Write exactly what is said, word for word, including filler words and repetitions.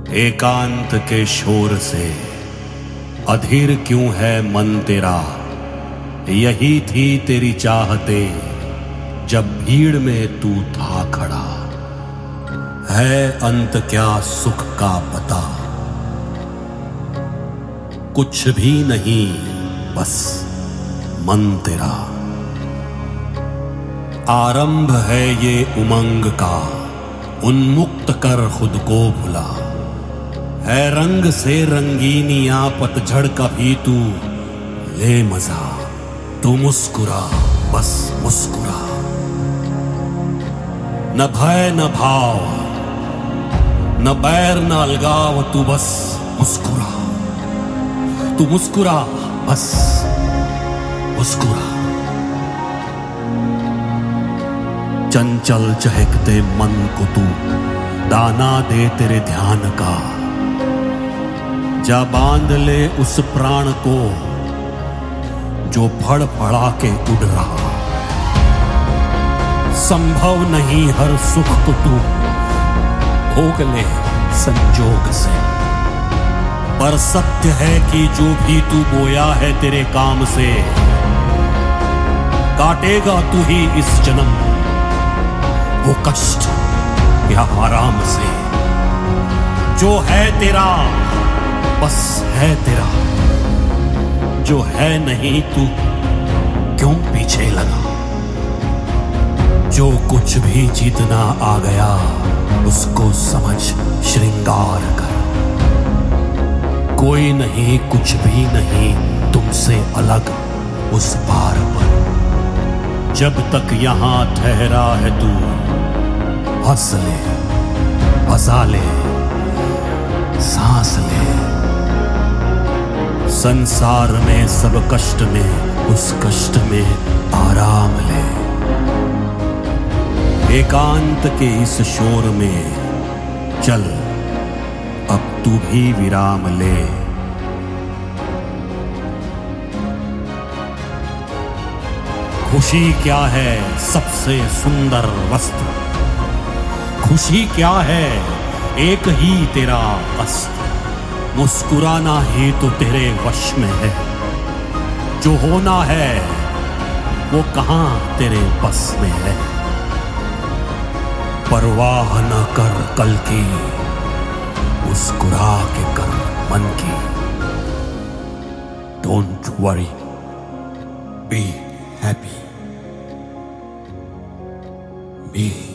एकांत के शोर से अधीर क्यों है मन तेरा। यही थी तेरी चाहते जब भीड़ में तू था खड़ा। है अंत क्या सुख का पता, कुछ भी नहीं बस मन तेरा। आरंभ है ये उमंग का, उन्मुक्त कर खुद को भुला। है रंग से रंगीनियां पतझड़ का भी तू ले मजा। तू मुस्कुरा बस मुस्कुरा, न भय न भाव न बैर न अलगाव। तू बस मुस्कुरा, तू मुस्कुरा बस मुस्कुरा। चंचल चहकते मन को तू दाना दे तेरे ध्यान का। जा बांध ले उस प्राण को जो फड़ फड़ा के उड़ रहा। संभव नहीं हर सुख को तू भोग ले संजोग से, पर सत्य है कि जो भी तू बोया है तेरे काम से, काटेगा तू ही इस जन्म वो कष्ट या आराम से। जो है तेरा बस है तेरा, जो है नहीं तू क्यों पीछे लगा। जो कुछ भी जीतना आ गया उसको समझ श्रृंगार कर। कोई नहीं कुछ भी नहीं तुमसे अलग उस पार पर। जब तक यहां ठहरा है तू हंस ले हंसा ले सांस ले। संसार में सब कष्ट में उस कष्ट में आराम ले। एकांत के इस शोर में चल अब तू भी विराम ले। खुशी क्या है सबसे सुंदर वस्त्र। खुशी क्या है एक ही तेरा अस्त्र। मुस्कुराना ही तो तेरे वश में है। जो होना है वो कहां तेरे बस में है। परवाह न कर कल की, मुस्कुरा के कर मन की। Don't worry, be happy, B